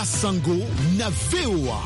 Basango na VOA.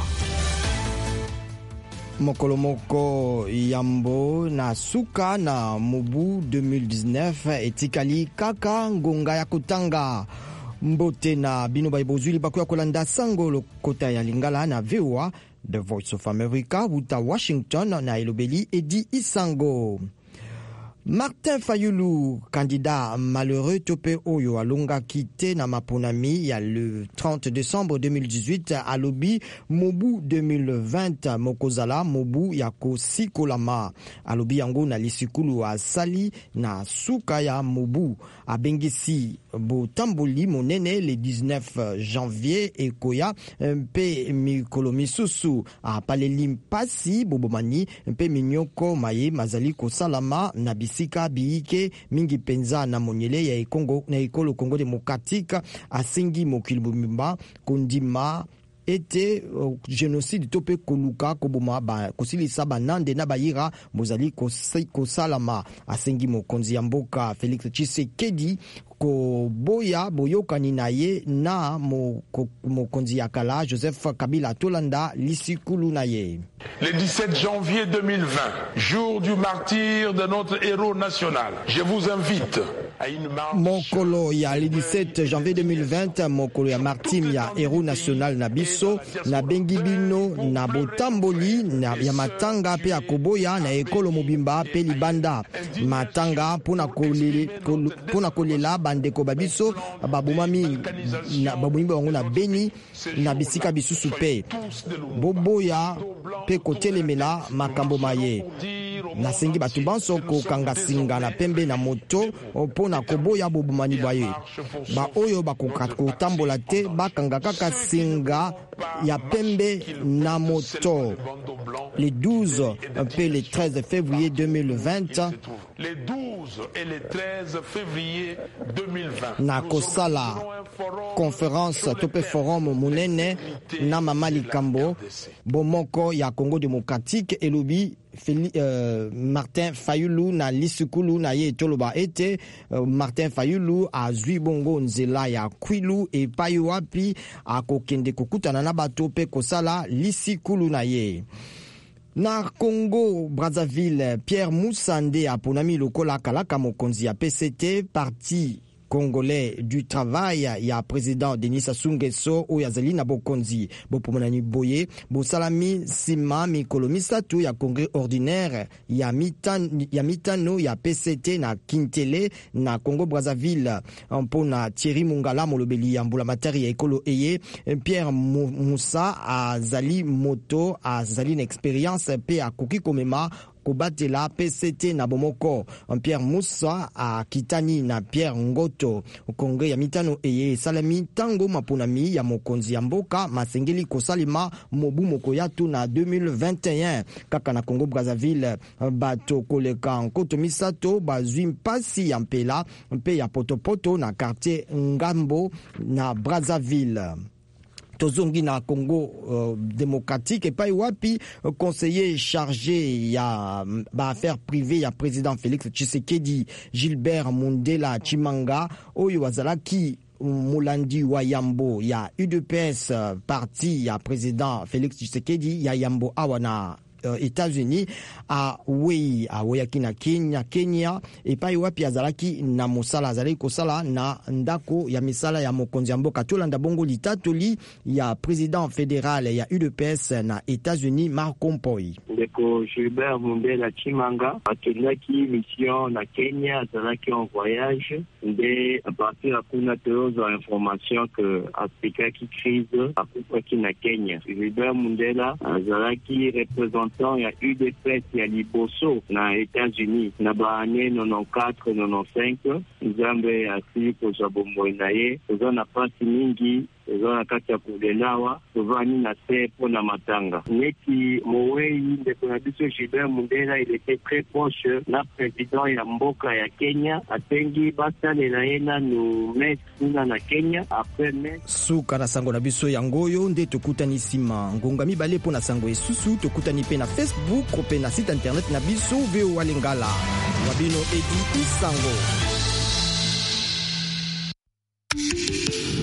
Mokolomoko Yambo na suka na mobu 2019 etikali kaka ngonga ya kotanga mbote na bino baibozuli bakoya kolanda sango lokota ya lingala na VOA. The Voice of America wuta Washington na elobeli Edi Isango. Martin Fayulu, candidat malheureux tope oyo alonga kite na maponami ya le 30 décembre 2018 à lobi mobu 2020 mokozala mobu ya kosikolama alobi yango na lisikulu asali na suka ya mobu abengisi botamboli monene le 19 janvier ekoya mpe mikolo misusu apaleli mpasi bobomani mpe minyoko maye mazali kosalama na sika biike mingi penza na monyele ya Kongo na ekolo Kongo Demokratika asengi mokili bumba kondima ete génocide tope koluka koboma ba kosilisa banande na bayira mozali kosalama asengi mokonzi ya mboka Félix Tshisekedi ko boya boyokani na ye na mokonzi ya kala Joseph Kabila tolanda lisikulu na ye. Le 17 janvier 2020, jour du martyre de notre héros national, je vous invite à une marche. Mokolo ya le 17 janvier 2020, mokolo ya martyre ya héros national na biso na bengibino na botamboli na ya matanga pe akoboya na ekolo mobimba pe libanda matanga pona kolela bandeko babiso babumami na babumbi bango na Beni na bisika bisusu pe boboya pe kotelemela makambo maye nasengi batu banso kokanga singa na pembe na moto pona koboya bobumani baye ba oyo bakotambola te bakanga kaka singa ya pembe na moto. Les 12 et le 13 février 2020 les 12 et le 13 février 2020 na kosala conférence tope forum munene na mama likambo bomoko ya Congo démocratique elobi Martin Fayulu na lisukulu na ye toloba ete Martin Fayulu azwi bongo nzela ya kwilu epai wapi akokende kokutana na bato pe kosala lisikulu na ye. Na Congo Brazzaville, Pierre Moussande aponami lokola kalaka mokonzi ya PCT parti congolais du travail ya président Denis Sassou Nguesso o yazali na bokonzi bopomonani boye bosalami sima mikolo misatu ya congrès ordinaire ya mitano ya PCT na Kintele na Congo Brazzaville mpona Thierry Mungala molobeli ya mbula matari ya ekolo eye Pierre Moussa azali moto azali na expérience pe akoki komema kobatela PCT na bomoko. Pierre Moussa a kitani na Pierre Ngoto Congrès ya mitano eye salami tango maponami ya mokonzi ya mboka masengeli kosalima mobu moko yatu na 2021 kaka na Congo Brazzaville bato koleka nkoto misato bazwi mpasi ya mpela mpe ya potopoto na quartier Ngambo na Brazzaville. Tozongi na Congo démocratique et pas wapi conseiller chargé ya ba affaires privées ya président Félix Tshisekedi Gilbert Mundela Chimanga oyo wazalaki mulandi wa Yambo ya UDPS parti ya président Félix Tshisekedi ya Yambo awana États-Unis a weyaki na Kenya epai wapi azalaki na mosala azali kosala na ndako ya misala ya mokonzi ya mboka tolanda bongo litatoli ya président fédéral ya UDPS na États-Unis Mark Pompoi. Ndeko Gilbert Mundela Chimanga akendaki mission na Kenya azalaki en voyage nde a partir ya kuna teozo information que aplikaki crise akupaki na Kenya. Gilbert Mundela azalaki représentant ya UDPS ya liboso na États-Unis na baane 94-95 nzambe asili kozwa bomoi na ye toza na pasi mingi toza na kati ya kulelawa tovani na se po na matanga neti mowei ndeko na biso Gilbert Mundela il était très proche na président ya mboka ya Kenya atengi basalela ye nanu mesina na Kenya après mes suka na sango na biso yangoyo nde tokutani sima ngonga mibale po na sango esusu tokutani pe na Facebook pe na site internet na biso VOA Lingala wabino Edi Isango.